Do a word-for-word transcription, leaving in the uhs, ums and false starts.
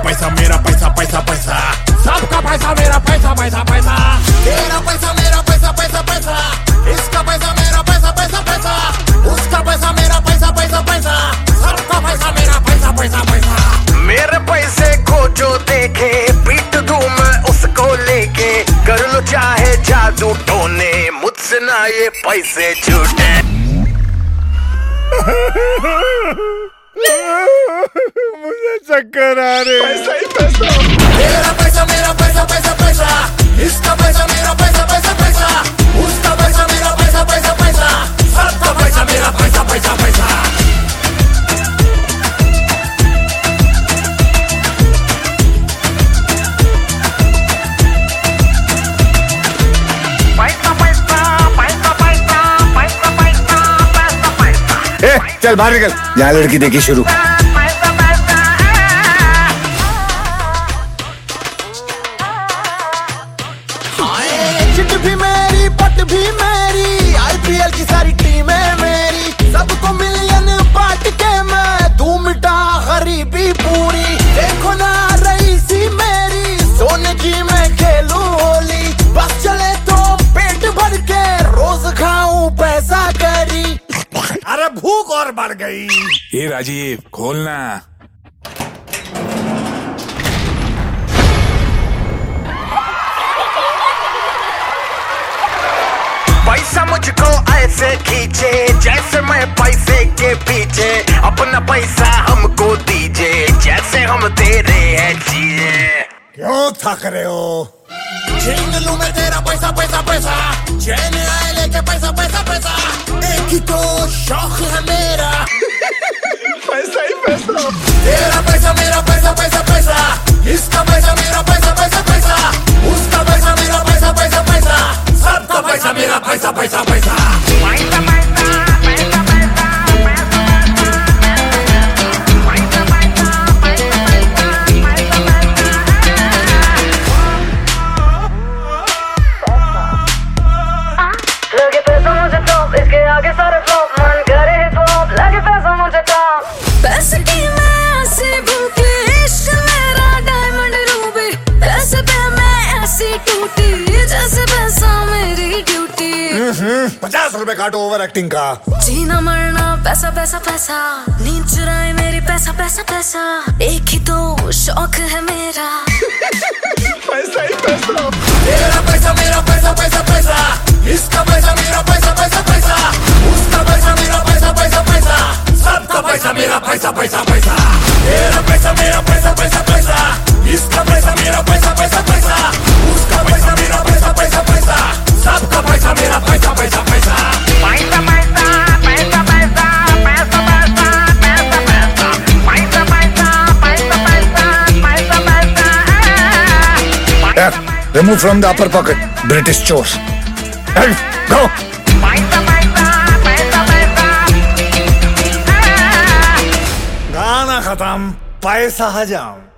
पैसा मेरा पैसा पैसा पैसा, सबका पैसा मेरा पैसा पैसा पैसा, तेरा पैसा मेरा पैसा पैसा पैसा, इसका पैसा मेरा पैसा पैसा पैसा, उसका पैसा मेरा पैसा पैसा पैसा, सबका पैसा मेरा पैसा पैसा पैसा। मेरे पैसे को जो देखे पीट दूं मैं उसको लेके, कर लो चाहे जादू टोने, मुझसे ना ये पैसे छूटे। मुझे चक्कर आ रहे। पैसा ही पैसा, तेरा पैसा मेरा पैसा पैसा पैसा, इसका पैसा मेरा पैसा पैसा पैसा, उसका पैसा मेरा पैसा पैसा पैसा, सबका पैसा मेरा पैसा पैसा पैसा। चल बाहर निकल, यहाँ लड़की देखी शुरू। चिट भी मेरी पट भी मेरी, आईपीएल की सारी टीमें मेरी, सबको मिलियन बांट के मैं दूं मिटा गरीबी पूरी। देखो ना रईसी मेरी, सोने की मैं खेलूं होली, बस चले तो पेट भर के रोज खाऊं पैसा करी। अरे भूख और बढ़ गई। ये राजीव खोलना। पैसा मुझको ऐसे खींचे जैसे मैं पैसे के पीछे, अपना पैसा हमको दीजिए जैसे हम तेरे हैं चीजें। क्यों थक रहे हो? छीन लूं मैं तेरा पैसा पैसा पैसा, चैन आए लेके पैसा पैसा पैसा, एक ही तो शौक है मेरा। पैसा ही पैसा, तेरा पैसा मेरा पैसा पैसा पैसा, इसका पैसा मेरा पैसा पैसा पैसा, उसका पैसा मेरा पैसा पैसा पैसा, सबका पैसा मेरा पैसा पैसा पैसा। आगे सारे फ्लॉप मन करे हिप-हॉप, लगे पैसा मुझे टॉप। पैसे की मैं ऐसी भूखी, इश्क मेरा डायमंड रूबी, पैसे पे मैं ऐसी टूटी जैसे पैसा मेरी ड्यूटी। पचास रुपए काटो ओवर एक्टिंग का। जीना मरना पैसा पैसा पैसा, नींद चुराए मेरी पैसा पैसा पैसा, एक ही तो शौक है मेरा। पैसा ही पैसा, तेरा पैसा मेरा पैसा पैसा पैसा, इसका पैसा मेरा पैसा पैसा पैसा, उसका पैसा मेरा पैसा पैसा पैसा, सबका पैसा मेरा पैसा पैसा पैसा। तेरा पैसा मेरा पैसा पैसा पैसा, इसका पैसा मेरा पैसा पैसा पैसा, उसका पैसा मेरा पैसा पैसा पैसा, सबका पैसा मेरा पैसा पैसा पैसा। पैसा पैसा पैसा पैसा पैसा पैसा पैसा पैसा पैसा पैसा पैसा पैसा पैसा। Remove from the upper pocket, British chores. Hey, go. पैसा पैसा पैसा पैसा। गाना खत्म, पैसा हजाम।